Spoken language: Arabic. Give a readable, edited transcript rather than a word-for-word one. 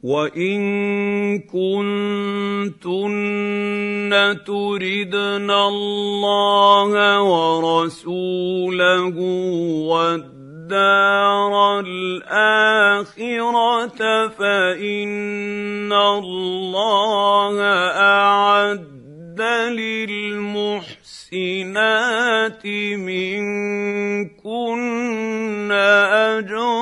وان كنتن تردن الله ورسوله والدار الآخرة فإن الله أعد للمحسنات منكن أجرا